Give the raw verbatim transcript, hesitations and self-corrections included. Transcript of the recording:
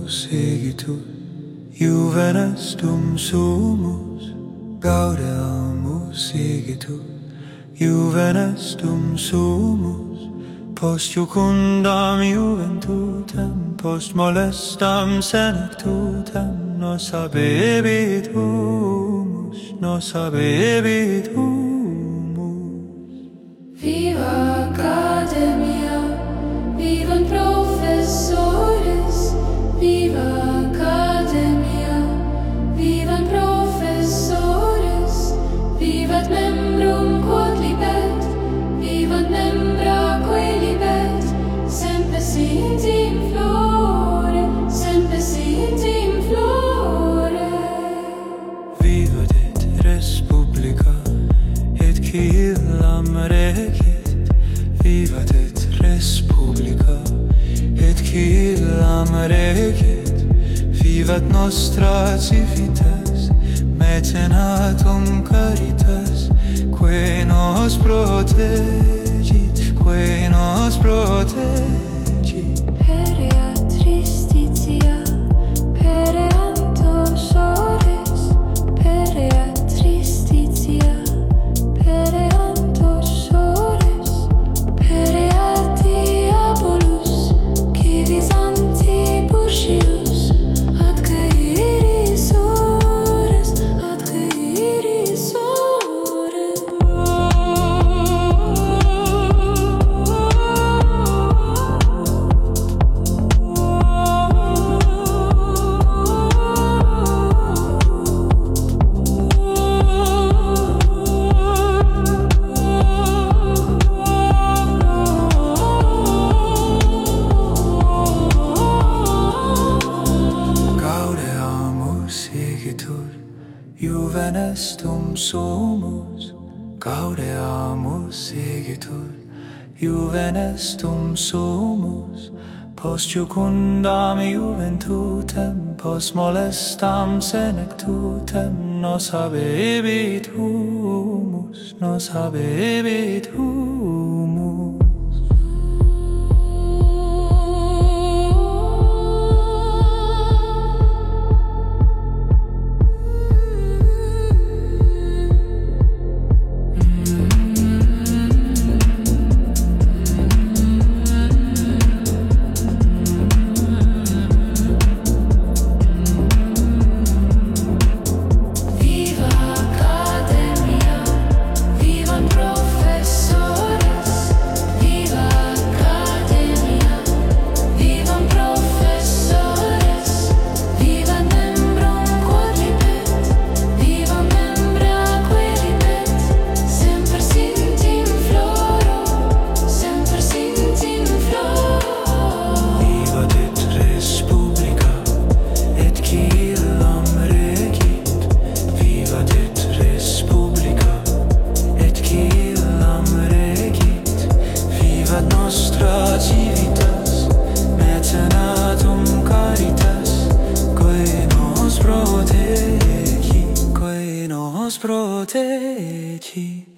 igitur, Juvenes dum sumus. Gaudeamus igitur, Juvenes dum sumus. Post jucundam juventutem, post molestam senectutem, nos habebit humus, nos habebit humus. Viva Academia, vivant professores, viva Academia, vivant professores, vivat membrum quod libet, vivant membra quae libet, semper sint in flore, semper sint in flore. Vivat et res publica, et cilam regit. Vivat et res publica, et cilam regit. Vivat nostra civitas, mecenatum caritas, quae nos protegit, quae nos protegit. Pereat tristitia, pereant sores, pereat tristitia, pereant sores, pereat diabolus, civis antipurcius, atque iris ores, atque iris ores. Gaudeamus igitur, Juvenes dum sumus. Gaudeamus igitur, Juvenes dum sumus. Post jucundam juventutem, post molestam senectutem, nos habebit humus, nos habebit humus. Viva Academia, vivant professores, viva Academia, vivant professores, vivat membrum quod libet, vivant membra quae libet, semper sint in floro, semper sint in floro. Vivat et res publica, et cilam regit. Vivat et res publica, et cilam regit. Vivat nostra civitas, mecenatum caritas, quae nos protegit, quae nos protegit.